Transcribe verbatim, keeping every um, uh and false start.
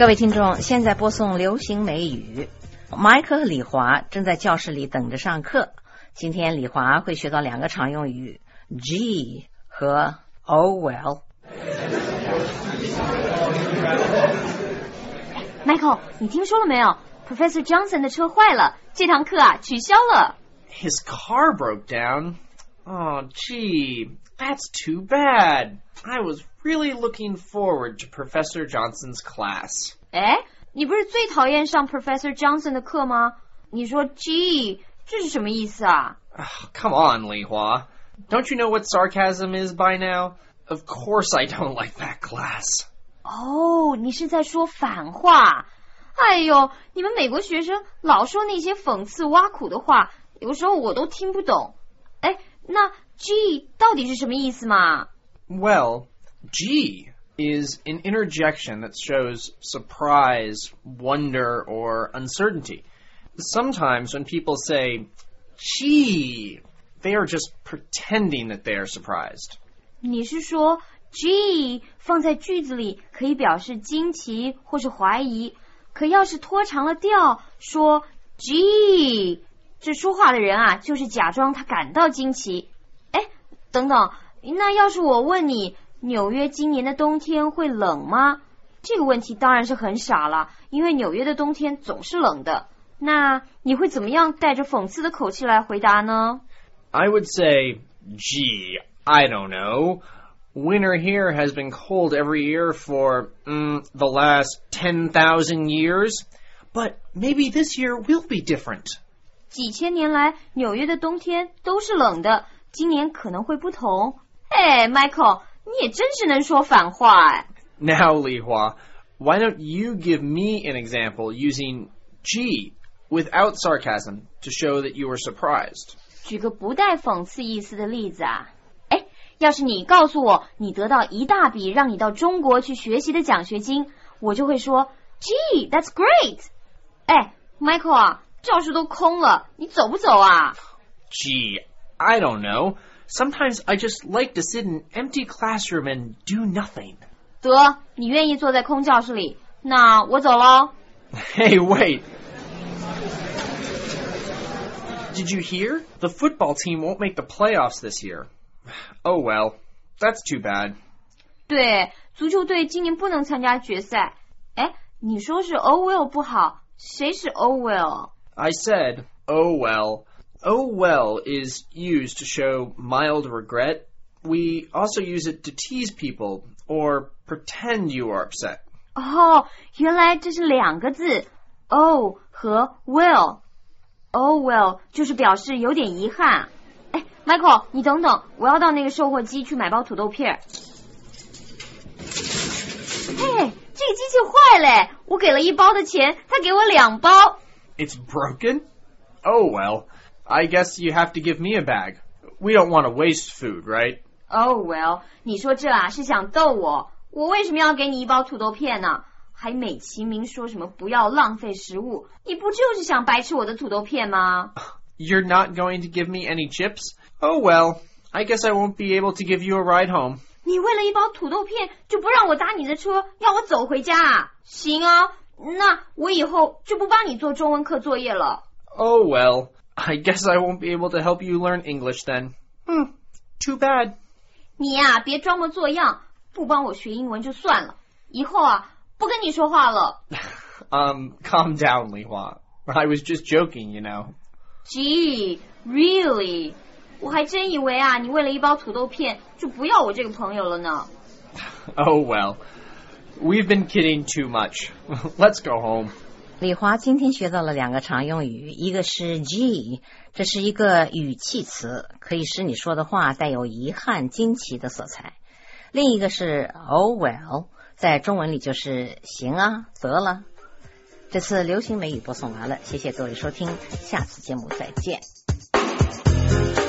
各位听众，现在播送流行美语。迈克和李华正在教室里等着上课。今天李华会学到两个常用语 Gee 和 Oh well。 Michael， 你听说了没有？ Professor Johnson 的车坏了，这堂课啊取消了。 His car broke down. Oh, gee, that's too bad. I was really looking forward to Professor Johnson's class. 哎，你不是最讨厌上 Professor Johnson 的课吗？你说 gee 这是什么意思啊？ Oh, come on, Li Hua. Don't you know what sarcasm is by now? Of course I don't like that class. 哦，你是在说反话。哎呦，你们美国学生老说那些讽刺挖苦的话，有时候我都听不懂。哎，那 gee 到底是什么意思嘛？ Well, gee is an interjection that shows surprise, wonder, or uncertainty. Sometimes when people say, gee, they are just pretending that they are surprised. 你是说 gee 放在句子里可以表示惊奇或是怀疑，可要是拖长了调说 gee， 这说话的人啊就是假装他感到惊奇。哎，等等，那要是我问你纽约今年的冬天会冷吗？这个问题当然是很傻了，因为纽约的冬天总是冷的。那你会怎么样带着讽刺的口气来回答呢？ I would say, gee, I don't know. Winter here has been cold every year for mm, the last ten thousand years. But maybe this year will be different. 几千年来纽约的冬天都是冷的，今年可能会不同。哎 Michael， 你也真是能说反话哎。 Now, Li Hua, why don't you give me an example using gee without sarcasm to show that you were surprised? 举个不带讽刺意思的例子啊。哎，要是你告诉我你得到一大笔让你到中国去学习的奖学金，我就会说 Gee, that's great。 哎 Michael 啊，教室都空了，你走不走啊？ Gee, I don't know. Sometimes I just like to sit in an empty classroom and do nothing. 得，你愿意坐在空教室里，那我走咯。 Hey, wait. Did you hear? The football team won't make the playoffs this year. Oh well, that's too bad. 对，足球队今年不能参加决赛。哎，你说是 Oh well 不好，谁是 Oh well？ I said, oh well. Oh well is used to show mild regret. We also use it to tease people or pretend you are upset. 哦，原来这是两个字 Oh 和 well。Oh well 就是表示有点遗憾。哎 Michael， 你等等，我要到那个售货机去买包土豆片。嘿，这个机器坏了，我给了一包的钱，他给我两包。 It's broken? Oh well, I guess you have to give me a bag. We don't want to waste food, right? Oh well， 你说这啊是想逗我，我为什么要给你一包土豆片呢？还美其名说什么不要浪费食物，你不就是想白吃我的土豆片吗？ You're not going to give me any chips? Oh well, I guess I won't be able to give you a ride home. 你为了一包土豆片就不让我搭你的车，要我走回家啊？行啊，那我以后就不帮你做中文课作业了。 Oh well, I guess I won't be able to help you learn English then. Hmm, too bad. 你呀、啊，别装模作样，不帮我学英文就算了，以后啊不跟你说话了。 um, calm down, Li Hua. I was just joking, you know. Gee, really? 我还真以为啊，你为了一包土豆片就不要我这个朋友了呢。 Oh well, we've been kidding too much. Let's go home. 李华今天学到了两个常用语，一个是 gee， 这是一个语气词，可以使你说的话带有遗憾、惊奇的色彩。另一个是 oh well， 在中文里就是行啊，得了。这次流行美语播送完了，谢谢各位收听，下次节目再见。